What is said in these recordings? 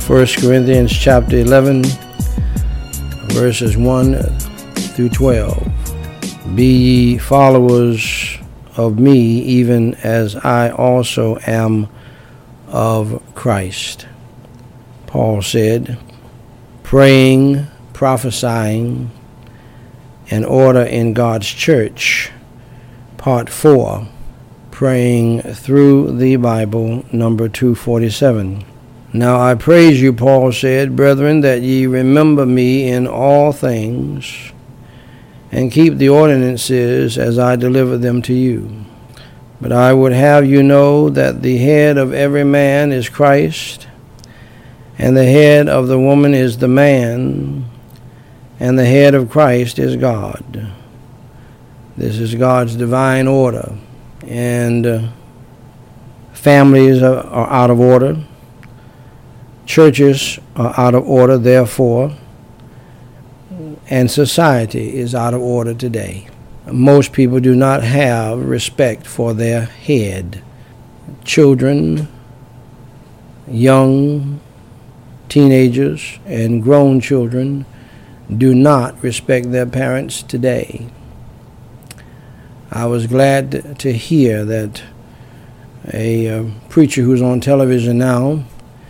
1 Corinthians chapter 11, verses 1 through 12. Be ye followers of me, even as I also am of Christ. Paul said, praying, prophesying, and order in God's church. Part 4, praying through the Bible, number 247. Now I praise you, Paul said, brethren, that ye remember me in all things, and keep the ordinances as I deliver them to you. But I would have you know that the head of every man is Christ, and the head of the woman is the man, and the head of Christ is God. This is God's divine order, and families are out of order. Churches are out of order, therefore, and society is out of order today. Most people do not have respect for their head. Children, young teenagers, and grown children do not respect their parents today. I was glad to hear that a preacher who's on television now,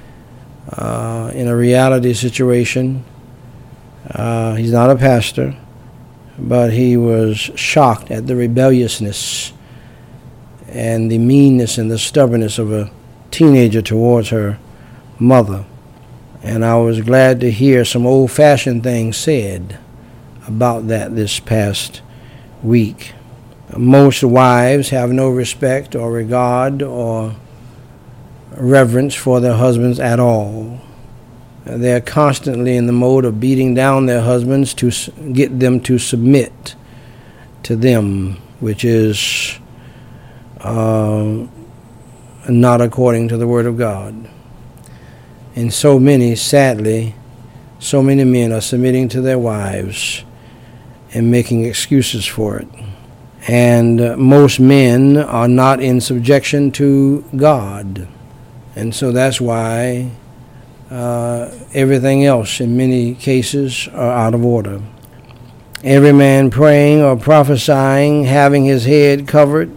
in a reality situation, he's not a pastor, but he was shocked at the rebelliousness and the meanness and the stubbornness of a teenager towards her mother. And I was glad to hear some old-fashioned things said about that this past week. Most wives have no respect or regard or reverence for their husbands at all. They're constantly in the mode of beating down their husbands to get them to submit to them, which is not according to the Word of God. And so many, sadly, so many men are submitting to their wives and making excuses for it. And most men are not in subjection to God. And so that's why everything else in many cases are out of order. Every man praying or prophesying, having his head covered,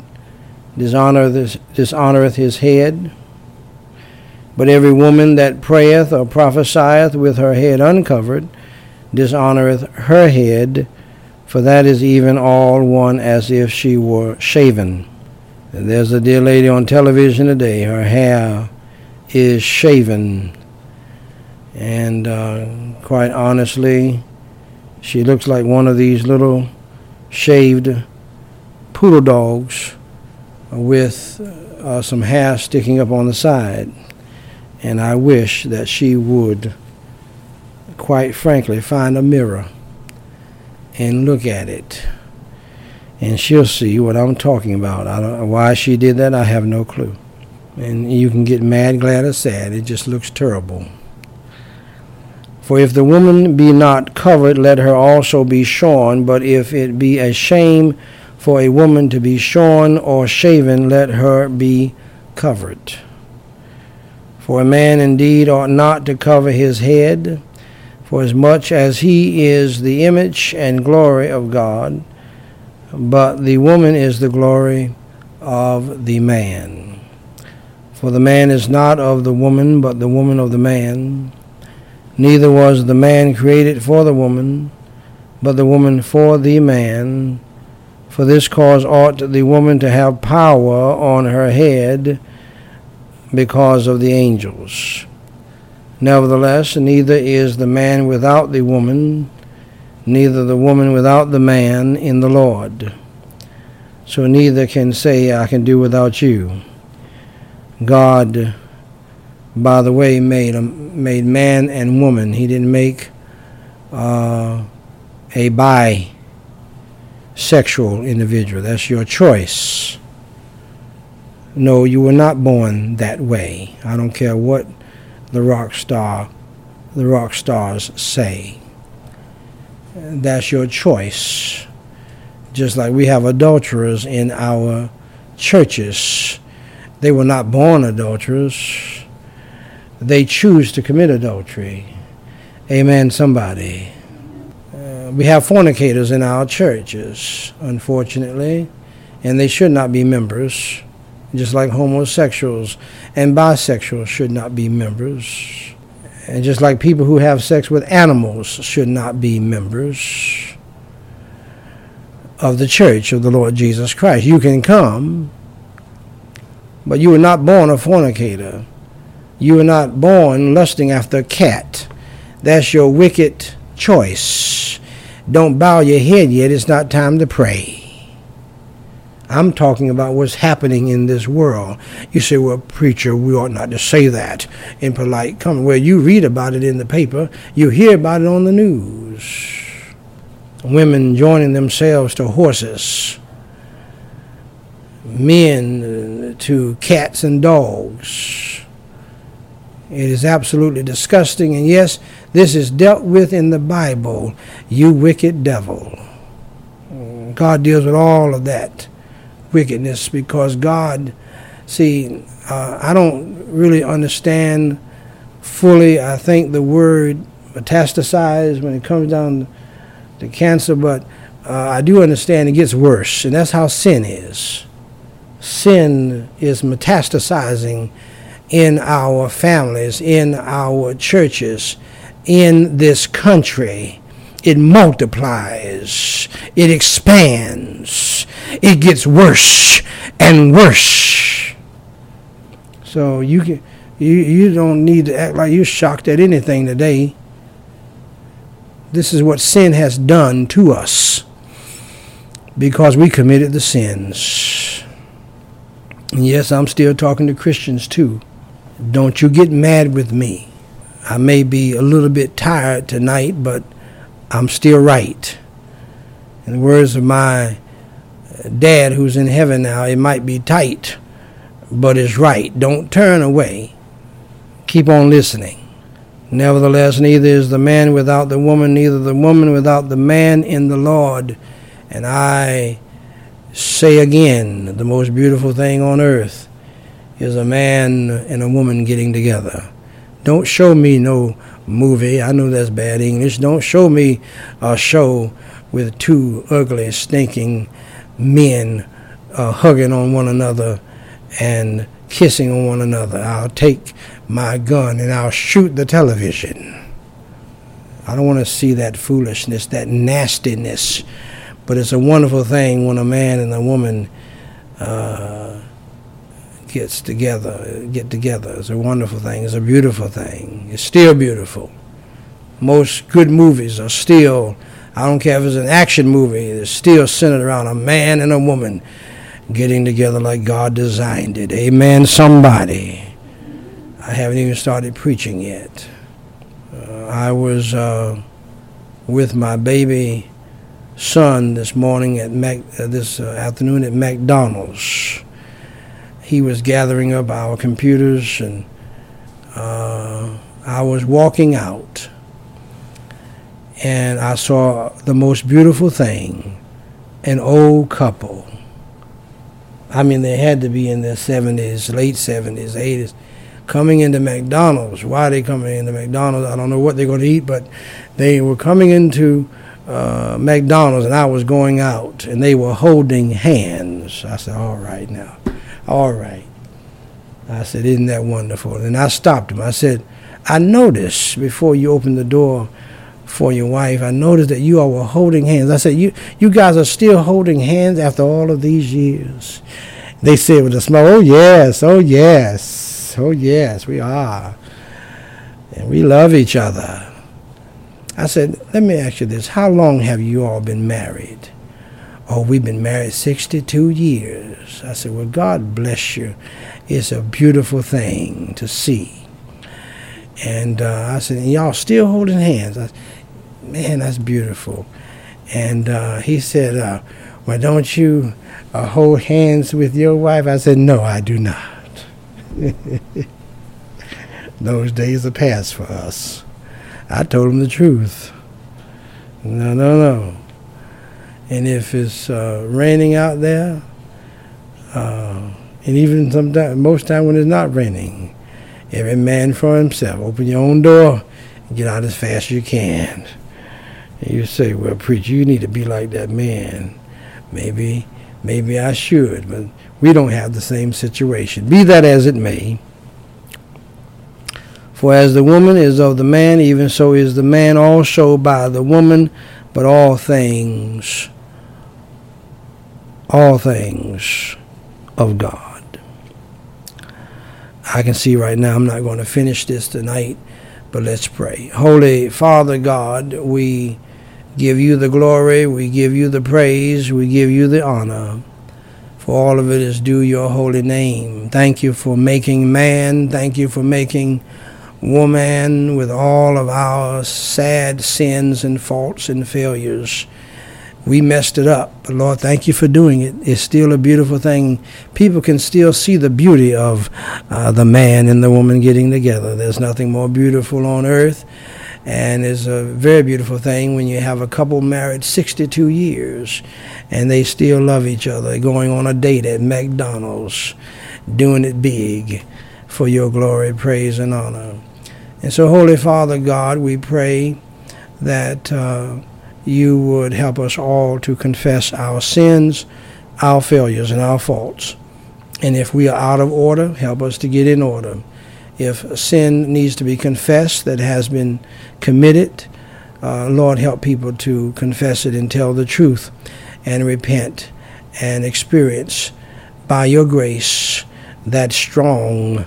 dishonoreth his head. But every woman that prayeth or prophesieth with her head uncovered, dishonoreth her head, for that is even all one as if she were shaven. And there's a dear lady on television today, her hair is shaven, and quite honestly, she looks like one of these little shaved poodle dogs with some hair sticking up on the side. And I wish that she would, quite frankly, find a mirror and look at it, and she'll see what I'm talking about. I don't know why she did that. I have no clue. And you can get mad, glad, or sad. It just looks terrible. For if the woman be not covered, let her also be shorn. But if it be a shame for a woman to be shorn or shaven, let her be covered. For a man indeed ought not to cover his head, for as much as he is the image and glory of God, but the woman is the glory of the man. For the man is not of the woman, but the woman of the man. Neither was the man created for the woman, but the woman for the man. For this cause ought the woman to have power on her head, because of the angels. Nevertheless, neither is the man without the woman, neither the woman without the man in the Lord. So neither can say, I can do without you. God, by the way, made man and woman. He didn't make a bisexual individual. That's your choice. No, you were not born that way. I don't care what the rock stars say. That's your choice. Just like we have adulterers in our churches. They were not born adulterers. they choose to commit adultery. Amen, somebody. We have fornicators in our churches, unfortunately, and they should not be members, just like homosexuals and bisexuals should not be members, and just like people who have sex with animals should not be members of the church of the Lord Jesus Christ. You can come, but you were not born a fornicator. You were not born lusting after a cat. That's your wicked choice. Don't bow your head yet. It's not time to pray. I'm talking about what's happening in this world. You say, well, preacher, we ought not to say that in polite comment. Well, you read about it in the paper. You hear about it on the news. Women joining themselves to horses. Men to cats and dogs. It is absolutely disgusting. And yes, this is dealt with in the Bible. You wicked devil. God deals with all of that wickedness because God, see, I don't really understand fully, I think, the word metastasize when it comes down to cancer, but I do understand it gets worse, and that's how sin is. Sin is metastasizing in our families, in our churches, in this country. It multiplies, it expands, it gets worse and worse. So you don't need to act like you're shocked at anything today. This is what sin has done to us because we committed the sins. And yes, I'm still talking to Christians too. Don't you get mad with me. I may be a little bit tired tonight, but I'm still right. In the words of my dad who's in heaven now, it might be tight, but it's right. Don't turn away. Keep on listening. Nevertheless, neither is the man without the woman, neither the woman without the man in the Lord. And I say again, the most beautiful thing on earth is a man and a woman getting together. Don't show me no movie. I know that's bad English. Don't show me a show with two ugly, stinking men hugging on one another and kissing on one another. I'll take my gun and I'll shoot the television. I don't want to see that foolishness, that nastiness. But it's a wonderful thing when a man and a woman get together. It's a wonderful thing. It's a beautiful thing. It's still beautiful. Most good movies are still, I don't care if it's an action movie, it's still centered around a man and a woman getting together like God designed it. Amen, somebody. I haven't even started preaching yet. I was with my baby son this morning at this afternoon at McDonald's. He was gathering up our computers, and I was walking out, and I saw the most beautiful thing, an old couple. I mean, they had to be in their 70s, late 70s, 80s, coming into McDonald's. Why are they coming into McDonald's? I don't know what they're going to eat, but they were coming into McDonald's, and I was going out, and they were holding hands. I said, all right now. All right. I said, isn't that wonderful? And I stopped him. I said, I noticed before you opened the door for your wife, I noticed that you all were holding hands. I said, you guys are still holding hands after all of these years? They said with a smile, oh yes, oh yes, oh yes, we are. And we love each other. I said, let me ask you this. How long have you all been married? Oh, we've been married 62 years. I said, well, God bless you. It's a beautiful thing to see. And I said, and y'all still holding hands? I said, man, that's beautiful. And he said, well, don't you hold hands with your wife? I said, no, I do not. Those days are past for us. I told him the truth. No. And if it's raining out there, and even sometimes, most time when it's not raining, Every man for himself. Open your own door and get out as fast as you can. And you say, well, preacher, you need to be like that man. Maybe I should, but we don't have the same situation. Be that as it may. For as the woman is of the man, even so is the man also by the woman, but all things of God. I can see right now I'm not going to finish this tonight, but let's pray. Holy Father God, we give you the glory, we give you the praise, we give you the honor. For all of it is due your holy name. Thank you for making man. Thank you for making woman with all of our sad sins and faults and failures. We messed it up, but Lord, thank you for doing it. It's still a beautiful thing. People can still see the beauty of the man and the woman getting together. There's nothing more beautiful on earth, and it's a very beautiful thing when you have a couple married 62 years and they still love each other, going on a date at McDonald's, doing it big for your glory, praise, and honor. And so, Holy Father God, we pray that you would help us all to confess our sins, our failures, and our faults. And if we are out of order, help us to get in order. If sin needs to be confessed that has been committed, Lord, help people to confess it and tell the truth and repent and experience by your grace that strong,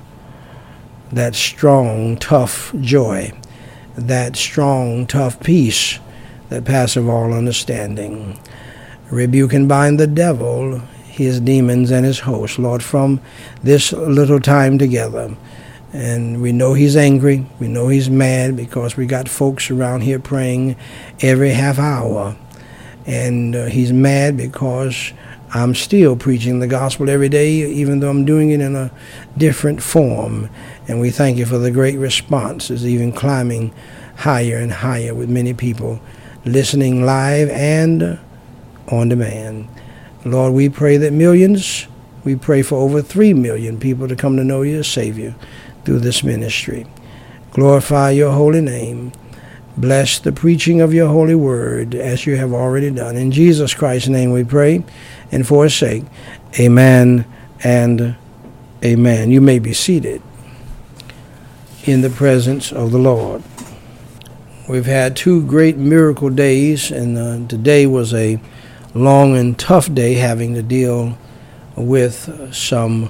tough joy, that strong, tough peace that passeth all understanding. Rebuke and bind the devil, his demons, and his hosts, Lord, from this little time together. And we know he's angry. We know he's mad because we got folks around here praying every half hour. And he's mad because I'm still preaching the gospel every day, even though I'm doing it in a different form. And we thank you for the great response. It's even climbing higher and higher with many people listening live and on demand. Lord, we pray that millions, we pray for over 3 million people to come to know you as Savior through this ministry. Glorify your holy name. Bless the preaching of your holy word as you have already done. In Jesus Christ's name we pray, and for his sake, amen and amen. You may be seated in the presence of the Lord. We've had 2 great miracle days, and today was a long and tough day, having to deal with some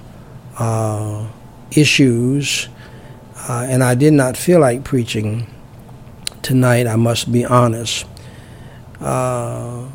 issues, and I did not feel like preaching tonight, I must be honest. But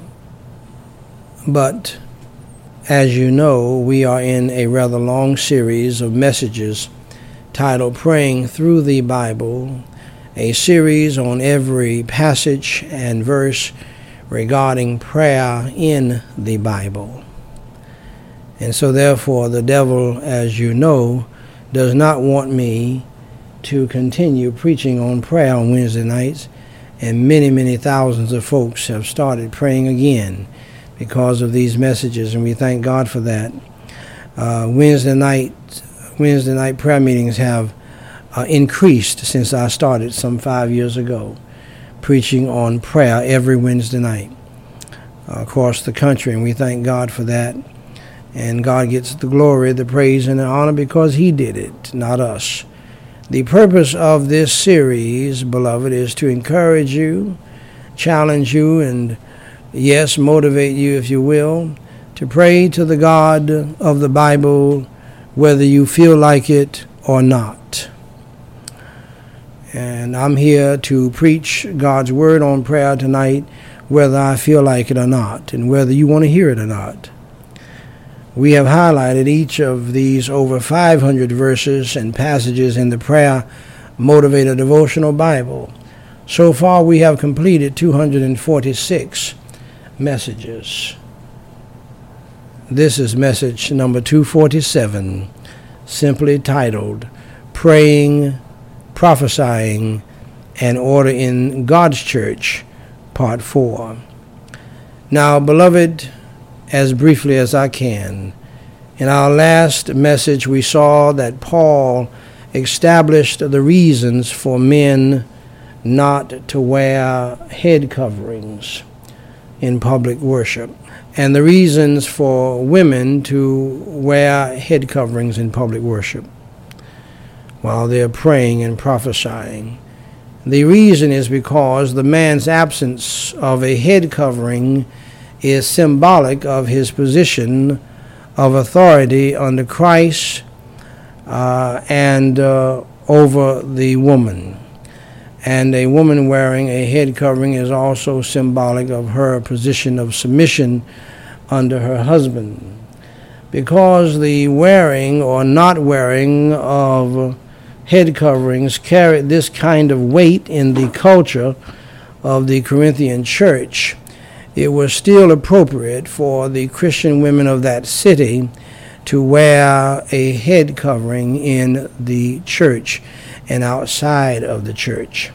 as you know, we are in a rather long series of messages titled Praying Through the Bible, a series on every passage and verse regarding prayer in the Bible. And so therefore the devil, as you know, does not want me to continue preaching on prayer on Wednesday nights, and many thousands of folks have started praying again because of these messages, and we thank God for that. Wednesday night prayer meetings have increased since I started some 5 years ago, preaching on prayer every Wednesday night across the country, and we thank God for that. And God gets the glory, the praise, and the honor because he did it, not us. The purpose of this series, beloved, is to encourage you, challenge you, and yes, motivate you, if you will, to pray to the God of the Bible, whether you feel like it or not. And I'm here to preach God's word on prayer tonight, whether I feel like it or not, and whether you want to hear it or not. We have highlighted each of these over 500 verses and passages in the Prayer Motivator Devotional Bible. So far, we have completed 246 messages. This is message number 247, simply titled, Praying, Prophesying, and Order in God's Church, Part 4. Now, beloved, as briefly as I can, in our last message we saw that Paul established the reasons for men not to wear head coverings in public worship, and the reasons for women to wear head coverings in public worship while they're praying and prophesying. The reason is because the man's absence of a head covering is symbolic of his position of authority under Christ and over the woman. And a woman wearing a head covering is also symbolic of her position of submission under her husband. Because the wearing or not wearing of head coverings carried this kind of weight in the culture of the Corinthian church, it was still appropriate for the Christian women of that city to wear a head covering in the church and outside of the church.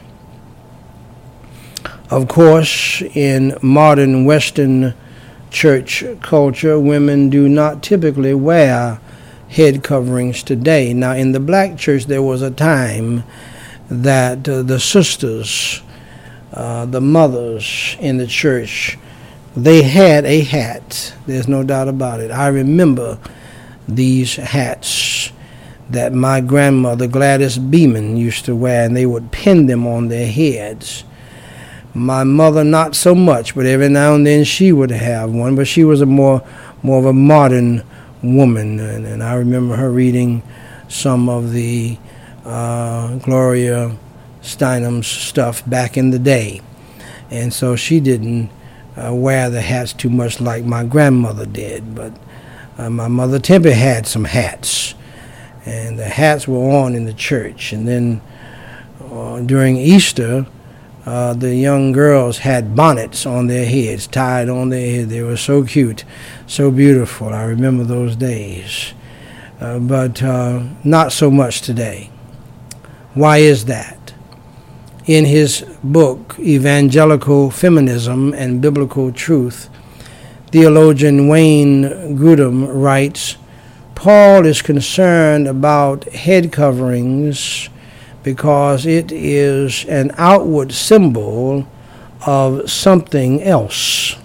Of course, in modern Western church culture, women do not typically wear head coverings today. Now, in the black church, there was a time that the sisters, the mothers in the church, they had a hat. There's no doubt about it. I remember these hats that my grandmother, Gladys Beeman, used to wear, and they would pin them on their heads. My mother, not so much, but every now and then she would have one, but she was a more of a modern woman, and I remember her reading some of the Gloria Steinem's stuff back in the day, and so she didn't wear the hats too much like my grandmother did, but my mother Tempe had some hats, and the hats were on in the church. And then during Easter, the young girls had bonnets on their heads, tied on their head. They were so cute, so beautiful. I remember those days, but not so much today. Why is that? In his book, Evangelical Feminism and Biblical Truth, theologian Wayne Grudem writes, Paul is concerned about head coverings because it is an outward symbol of something else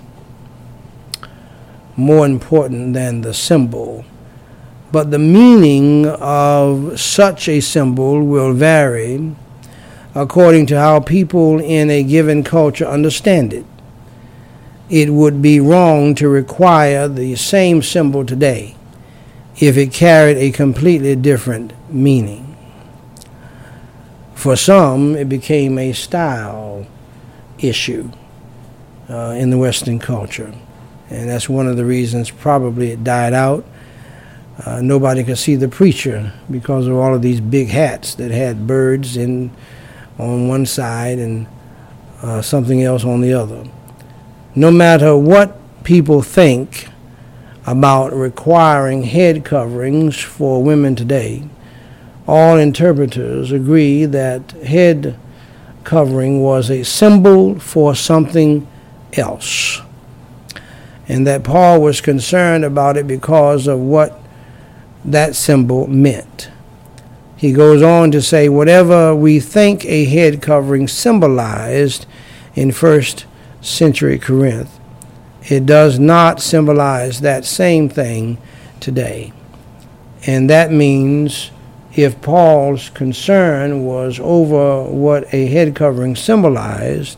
more important than the symbol. But the meaning of such a symbol will vary according to how people in a given culture understand it. It would be wrong to require the same symbol today if it carried a completely different meaning. For some, it became a style issue in the Western culture, and that's one of the reasons probably it died out. Nobody could see the preacher because of all of these big hats that had birds on one side and something else on the other. No matter what people think about requiring head coverings for women today, all interpreters agree that head covering was a symbol for something else, and that Paul was concerned about it because of what that symbol meant. He goes on to say, whatever we think a head covering symbolized in first century Corinth, it does not symbolize that same thing today. And that means if Paul's concern was over what a head covering symbolized,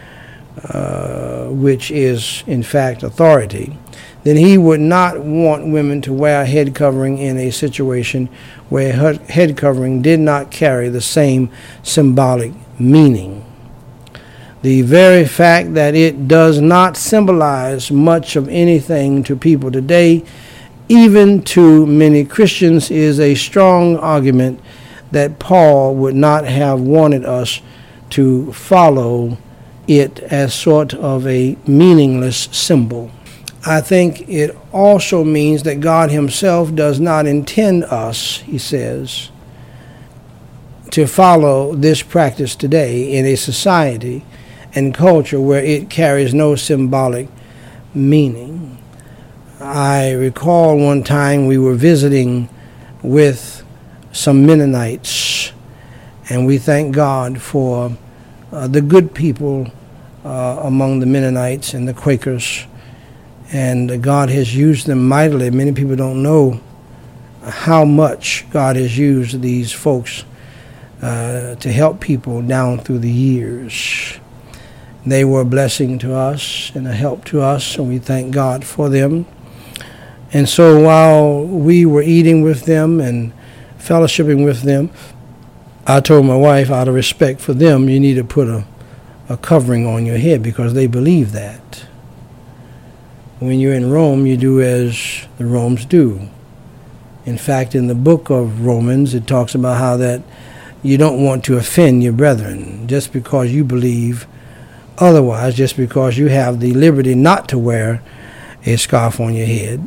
which is in fact authority, then he would not want women to wear a head covering in a situation where head covering did not carry the same symbolic meaning. The very fact that it does not symbolize much of anything to people today, even to many Christians, is a strong argument that Paul would not have wanted us to follow it as sort of a meaningless symbol. I think it also means that God himself does not intend us, he says, to follow this practice today in a society and culture where it carries no symbolic meaning. I recall one time we were visiting with some Mennonites, and we thank God for the good people among the Mennonites and the Quakers, and God has used them mightily. Many people don't know how much God has used these folks to help people down through the years. They were a blessing to us and a help to us, and we thank God for them. And so while we were eating with them and fellowshipping with them, I told my wife, out of respect for them, you need to put a covering on your head, because they believe that. When you're in Rome, you do as the Romans do. In fact, in the book of Romans, it talks about how that you don't want to offend your brethren just because you believe otherwise, just because you have the liberty not to wear a scarf on your head.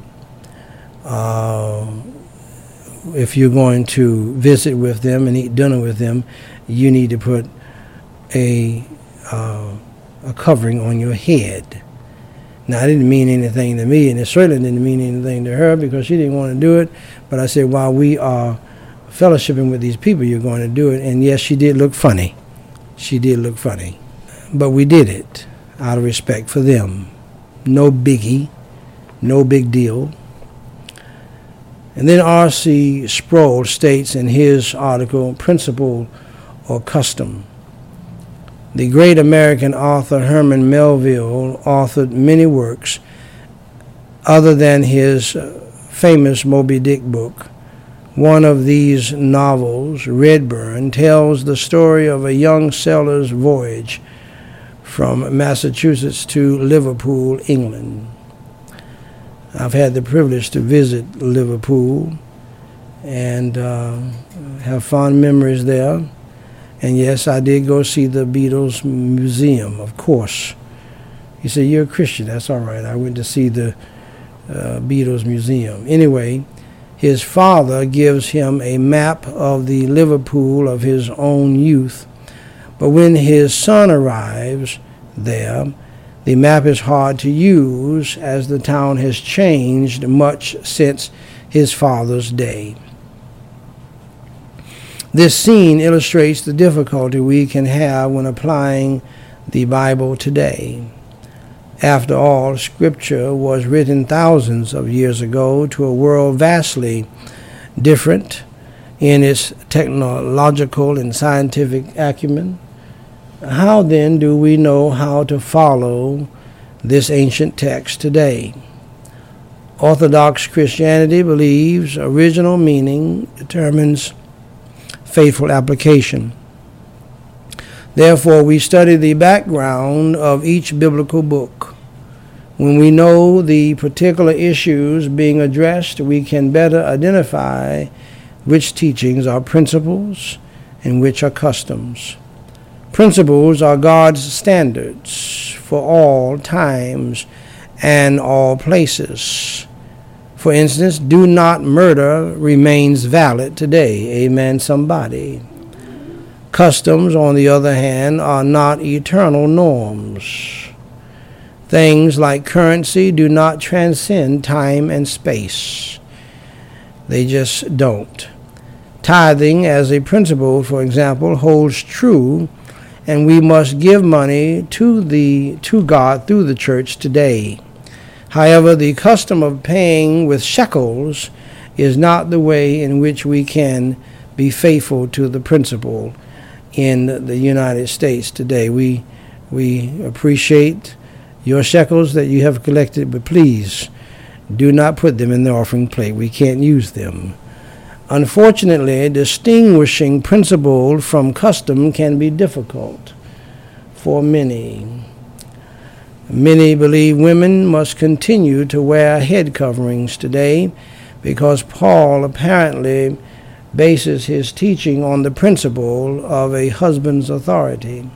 If you're going to visit with them and eat dinner with them, you need to put a covering on your head. Now, it didn't mean anything to me, and it certainly didn't mean anything to her, because she didn't want to do it. But I said, while we are fellowshipping with these people, you're going to do it. And yes, she did look funny. She did look funny. But we did it out of respect for them. No biggie. No big deal. And then R.C. Sproul states in his article, Principle or Custom. The great American author Herman Melville authored many works other than his famous Moby Dick book. One of these novels, Redburn, tells the story of a young sailor's voyage from Massachusetts to Liverpool, England. I've had the privilege to visit Liverpool and have fond memories there. And yes, I did go see the Beatles Museum, of course. He said, "You're a Christian." That's all right. I went to see the Beatles Museum. Anyway, his father gives him a map of the Liverpool of his own youth. But when his son arrives there, the map is hard to use, as the town has changed much since his father's day. This scene illustrates the difficulty we can have when applying the Bible today. After all, Scripture was written thousands of years ago to a world vastly different in its technological and scientific acumen. How then do we know how to follow this ancient text today? Orthodox Christianity believes original meaning determines faithful application. Therefore, we study the background of each biblical book. When we know the particular issues being addressed, we can better identify which teachings are principles and which are customs. Principles are God's standards for all times and all places. For instance, do not murder remains valid today. Amen, somebody. Customs, on the other hand, are not eternal norms. Things like currency do not transcend time and space. They just don't. Tithing, as a principle, for example, holds true, and we must give money to God through the church today. However, the custom of paying with shekels is not the way in which we can be faithful to the principle in the United States today. We appreciate your shekels that you have collected, but please do not put them in the offering plate. We can't use them. Unfortunately, distinguishing principle from custom can be difficult for many. Many believe women must continue to wear head coverings today because Paul apparently bases his teaching on the principle of a husband's authority.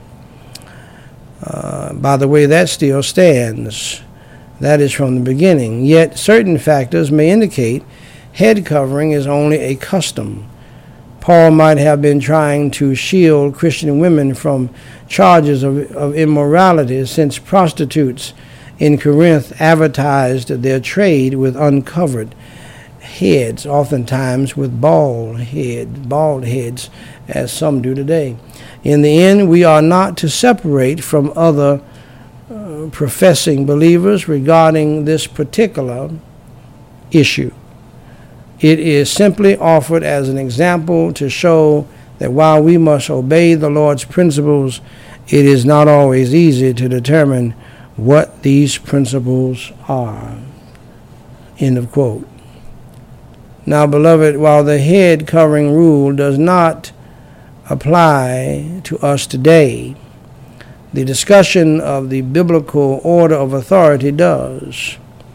By the way, that still stands. That is from the beginning. Yet certain factors may indicate head covering is only a custom. Paul might have been trying to shield Christian women from charges of immorality, since prostitutes in Corinth advertised their trade with uncovered heads, oftentimes with bald heads, as some do today. In the end, we are not to separate from other professing believers regarding this particular issue. It is simply offered as an example to show that while we must obey the Lord's principles, it is not always easy to determine what these principles are. End of quote. Now, beloved, while the head covering rule does not apply to us today, the discussion of the biblical order of authority does.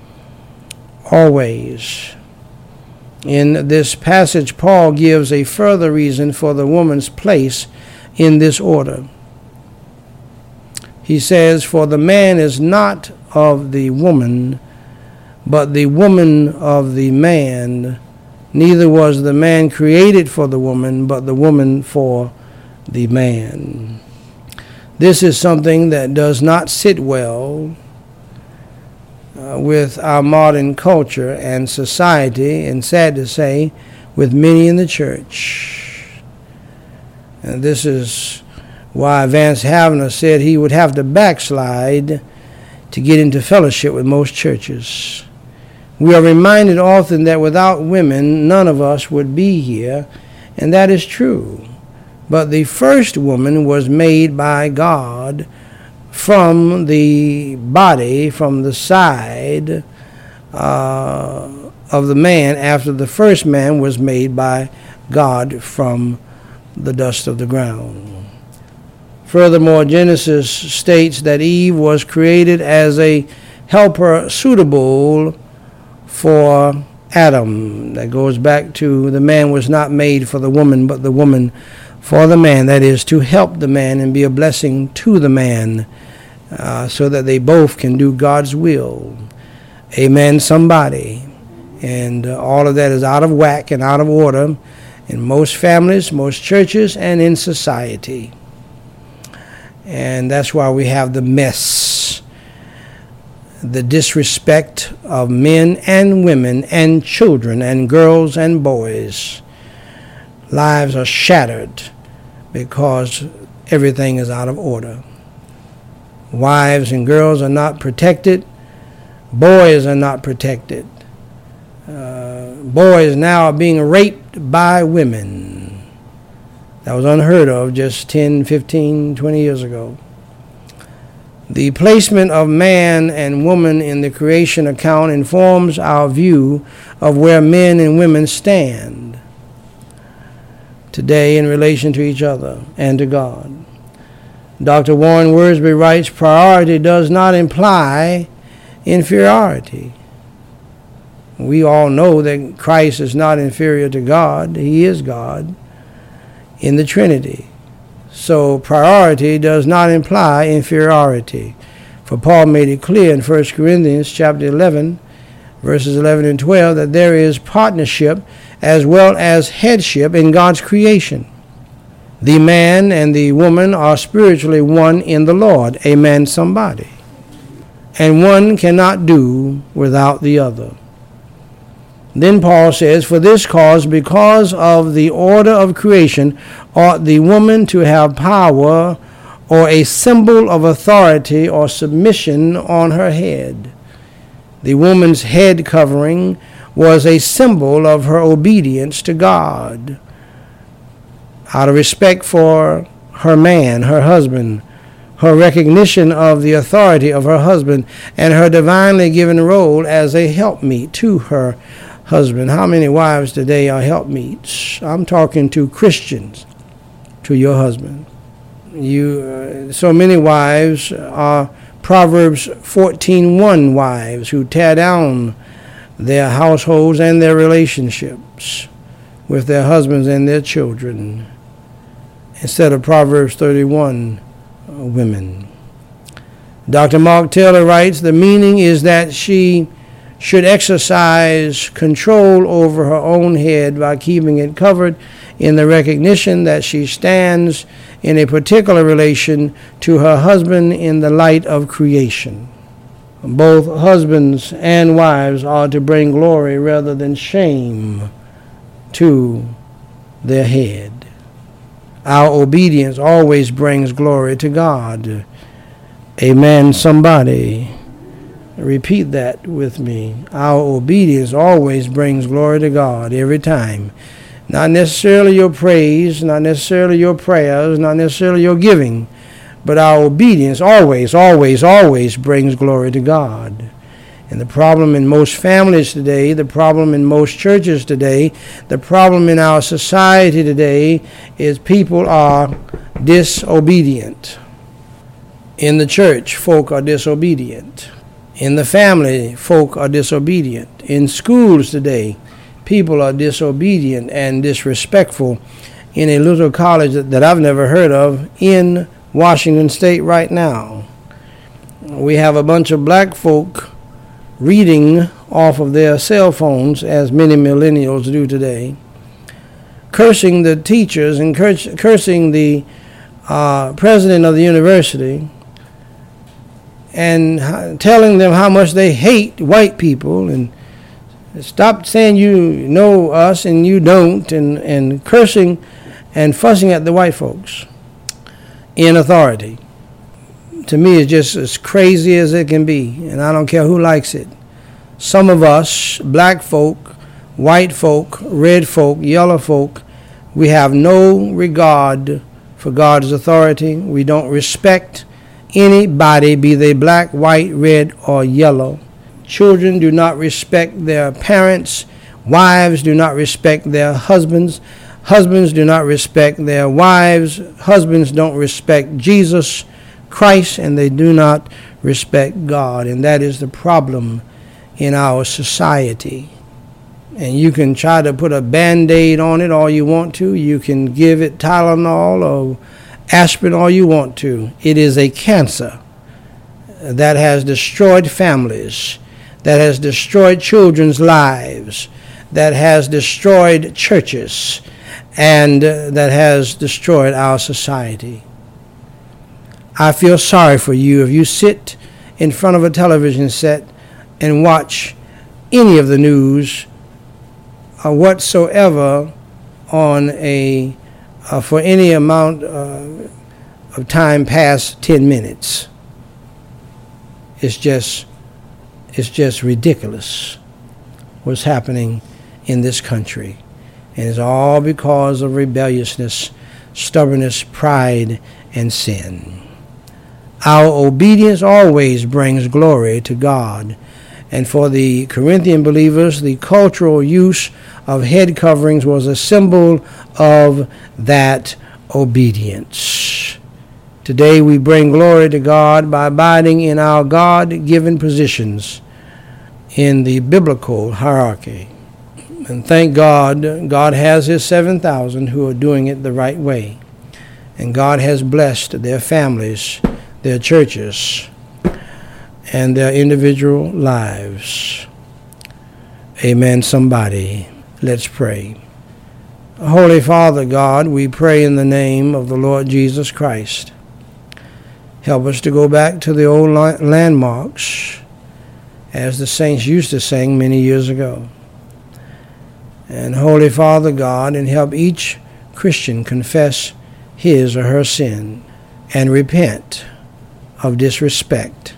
Always. In this passage, Paul gives a further reason for the woman's place in this order. He says, "For the man is not of the woman, but the woman of the man. Neither was the man created for the woman, but the woman for the man." This is something that does not sit well with our modern culture and society, and sad to say, with many in the church. And this is why Vance Havner said he would have to backslide to get into fellowship with most churches. We are reminded often that without women, none of us would be here, and that is true. But the first woman was made by God from the body, from the side of the man, after the first man was made by God from the dust of the ground. Furthermore, Genesis states that Eve was created as a helper suitable for Adam. That goes back to the man was not made for the woman, but the woman for the man. That is, to help the man and be a blessing to the man, so that they both can do God's will. Amen, somebody. And all of that is out of whack and out of order in most families, most churches, and in society. And that's why we have the mess, the disrespect of men and women and children and girls and boys. Lives are shattered because everything is out of order. Wives and girls are not protected. Boys are not protected. Boys now are being raped by women. That was unheard of just 10, 15, 20 years ago. The placement of man and woman in the creation account informs our view of where men and women stand today in relation to each other and to God. Dr. Warren Wiersbe writes, "Priority does not imply inferiority." We all know that Christ is not inferior to God. He is God in the Trinity. So priority does not imply inferiority. For Paul made it clear in 1 Corinthians chapter 11, verses 11 and 12, that there is partnership as well as headship in God's creation. The man and the woman are spiritually one in the Lord. Amen, somebody. And one cannot do without the other. Then Paul says, "For this cause, because of the order of creation, ought the woman to have power or a symbol of authority or submission on her head." The woman's head covering was a symbol of her obedience to God. Out of respect for her man, her husband, her recognition of the authority of her husband, and her divinely given role as a helpmeet to her husband. How many wives today are helpmeets? I'm talking to Christians, to your husband. So many wives are Proverbs 14:1 wives who tear down their households and their relationships with their husbands and their children, instead of Proverbs 31 women. Dr. Mark Taylor writes, "The meaning is that she should exercise control over her own head by keeping it covered in the recognition that she stands in a particular relation to her husband in the light of creation." Both husbands and wives are to bring glory rather than shame to their head. Our obedience always brings glory to God. Amen. Somebody repeat that with me. Our obedience always brings glory to God every time. Not necessarily your praise, not necessarily your prayers, not necessarily your giving, but our obedience always, always, always brings glory to God. And the problem in most families today, the problem in most churches today, the problem in our society today is people are disobedient. In the church, folk are disobedient. In the family, folk are disobedient. In schools today, people are disobedient and disrespectful. In a little college that I've never heard of in Washington State right now, we have a bunch of black folk reading off of their cell phones, as many millennials do today, cursing the teachers and cursing the president of the university, and telling them how much they hate white people and stop saying you know us and you don't, and cursing and fussing at the white folks in authority. To me, it's just as crazy as it can be, and I don't care who likes it. Some of us, black folk, white folk, red folk, yellow folk, we have no regard for God's authority. We don't respect anybody, be they black, white, red, or yellow. Children do not respect their parents. Wives do not respect their husbands. Husbands do not respect their wives. Husbands don't respect Jesus Christ, and they do not respect God. And that is the problem in our society. And you can try to put a Band-Aid on it all you want to. You can give it Tylenol or aspirin all you want to. It is a cancer that has destroyed families, that has destroyed children's lives, that has destroyed churches, and that has destroyed our society. I feel sorry for you if you sit in front of a television set and watch any of the news or whatsoever on a for any amount of time past 10 minutes. It's just ridiculous what's happening in this country. And it's all because of rebelliousness, stubbornness, pride, and sin. Our obedience always brings glory to God. And for the Corinthian believers, the cultural use of head coverings was a symbol of that obedience. Today we bring glory to God by abiding in our God-given positions in the biblical hierarchy. And thank God, God has his 7,000 who are doing it the right way. And God has blessed their families, their churches, and their individual lives. Amen, somebody. Let's pray. Holy Father God, we pray in the name of the Lord Jesus Christ. Help us to go back to the old landmarks, as the saints used to sing many years ago. And Holy Father God, and help each Christian confess his or her sin and repent of disrespect,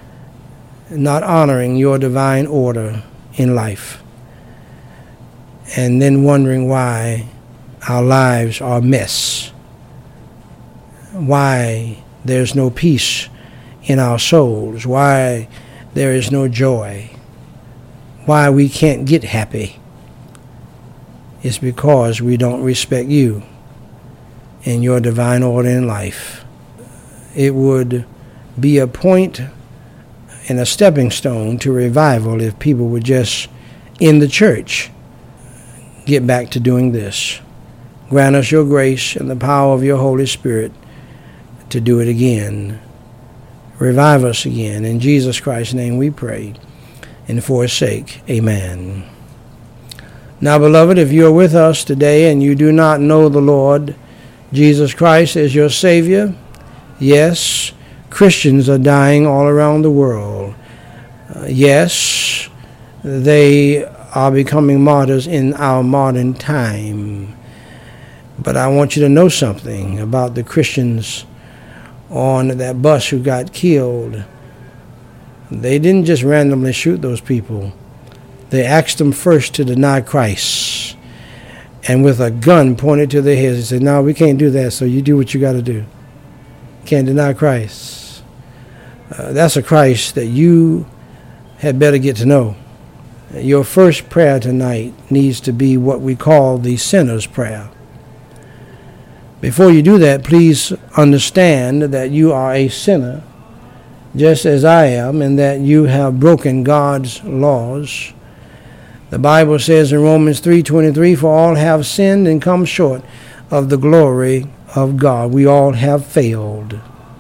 not honoring your divine order in life, and then wondering why our lives are a mess, why there's no peace in our souls, why there is no joy, why we can't get happy. It's because we don't respect you and your divine order in life. It would be a point and a stepping stone to revival if people would just, in the church, get back to doing this. Grant us your grace and the power of your Holy Spirit to do it again. Revive us again. In Jesus Christ's name we pray. And for his sake, amen. Now, beloved, if you are with us today and you do not know the Lord Jesus Christ as your Savior, yes, Christians are dying all around the world. Yes, they are becoming martyrs in our modern time. But I want you to know something about the Christians on that bus who got killed. They didn't just randomly shoot those people. They asked them first to deny Christ. And with a gun pointed to their heads, they said, no, we can't do that, so you do what you got to do. Can't deny Christ. That's a Christ that you had better get to know. Your first prayer tonight needs to be what we call the sinner's prayer. Before you do that, please understand that you are a sinner, just as I am, and that you have broken God's laws. The Bible says in Romans 3:23, for all have sinned and come short of the glory of God. We all have failed.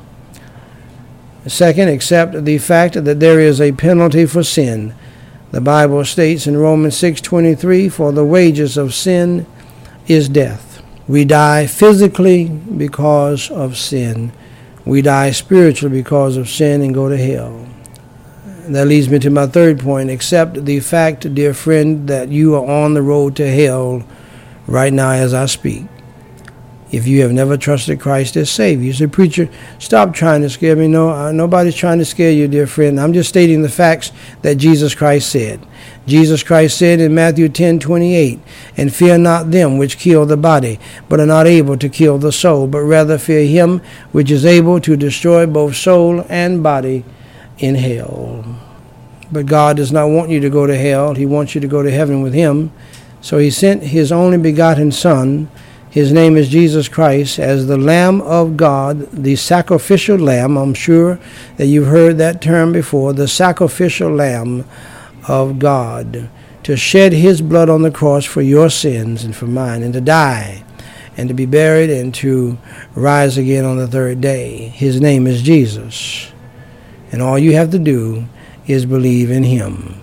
Second, accept the fact that there is a penalty for sin. The Bible states in Romans 6:23, for the wages of sin is death. We die physically because of sin. We die spiritually because of sin and go to hell. That leads me to my third point. Accept the fact, dear friend, that you are on the road to hell right now as I speak. If you have never trusted Christ as Savior. You say, preacher, stop trying to scare me. No, nobody's trying to scare you, dear friend. I'm just stating the facts that Jesus Christ said. Jesus Christ said in Matthew 10:28, and fear not them which kill the body, but are not able to kill the soul, but rather fear him which is able to destroy both soul and body in hell. But God does not want you to go to hell. He wants you to go to heaven with him. So he sent his only begotten Son. His name is Jesus Christ, as the Lamb of God, the sacrificial lamb. I'm sure that you've heard that term before, the sacrificial lamb of God, to shed his blood on the cross for your sins and for mine, and to die, and to be buried, and to rise again on the third day. His name is Jesus. And all you have to do is believe in him.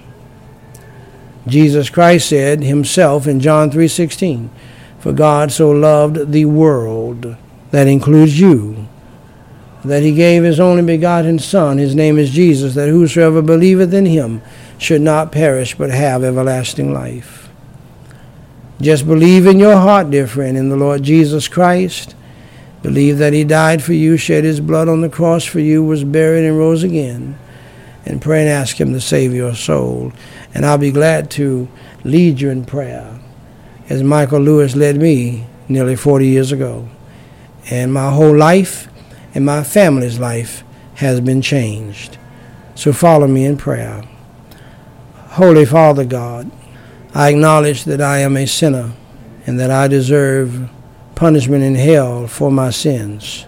Jesus Christ said himself in John 3:16, for God so loved the world, that includes you, that he gave his only begotten Son, his name is Jesus, that whosoever believeth in him should not perish but have everlasting life. Just believe in your heart, dear friend, in the Lord Jesus Christ. Believe that he died for you, shed his blood on the cross for you, was buried and rose again. And pray and ask him to save your soul. And I'll be glad to lead you in prayer, as Michael Lewis led me nearly 40 years ago. And my whole life and my family's life has been changed. So follow me in prayer. Holy Father God, I acknowledge that I am a sinner and that I deserve punishment in hell for my sins,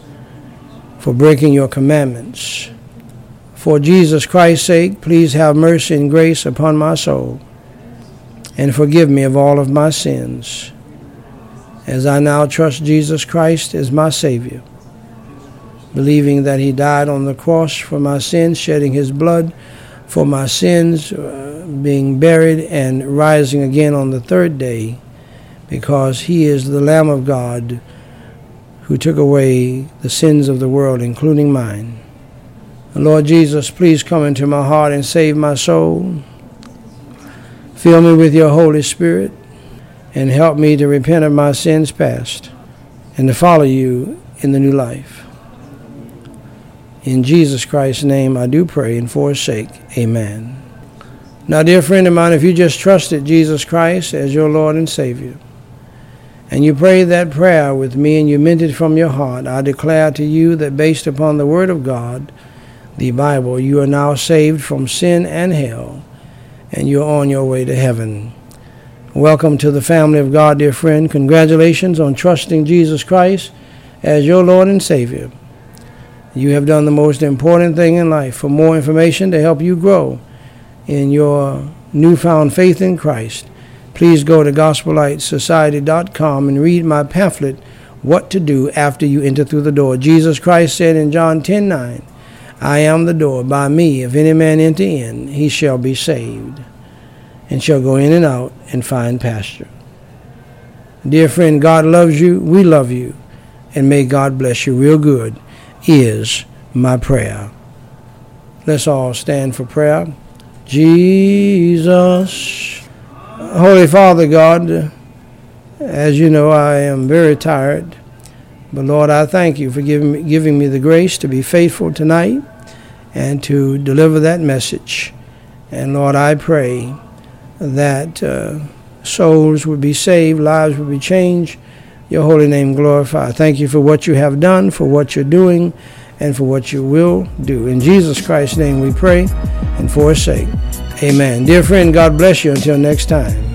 for breaking your commandments. For Jesus Christ's sake, please have mercy and grace upon my soul, and forgive me of all of my sins, as I now trust Jesus Christ as my Savior, believing that he died on the cross for my sins, shedding his blood for my sins, being buried and rising again on the third day, because he is the Lamb of God who took away the sins of the world, including mine. Lord Jesus, please come into my heart and save my soul. Fill me with your Holy Spirit and help me to repent of my sins past and to follow you in the new life. In Jesus Christ's name I do pray, and for his sake, amen. Now, dear friend of mine, if you just trusted Jesus Christ as your Lord and Savior, and you prayed that prayer with me and you meant it from your heart, I declare to you that based upon the Word of God, the Bible, you are now saved from sin and hell, and you're on your way to heaven. Welcome to the family of God, dear friend. Congratulations on trusting Jesus Christ as your Lord and Savior. You have done the most important thing in life. For more information to help you grow in your newfound faith in Christ, please go to GospeliteSociety.com and read my pamphlet, What to Do After You Enter Through the Door. Jesus Christ said in John 10:9, I am the door. By me, if any man enter in, he shall be saved, and shall go in and out and find pasture. Dear friend, God loves you. We love you. And may God bless you real good is my prayer. Let's all stand for prayer. Jesus. Holy Father God, as you know, I am very tired. But Lord, I thank you for giving me the grace to be faithful tonight and to deliver that message. And Lord, I pray that souls would be saved, lives would be changed, your holy name glorified. Thank you for what you have done, for what you're doing, and for what you will do. In Jesus Christ's name we pray and for his sake. Amen. Dear friend, God bless you until next time.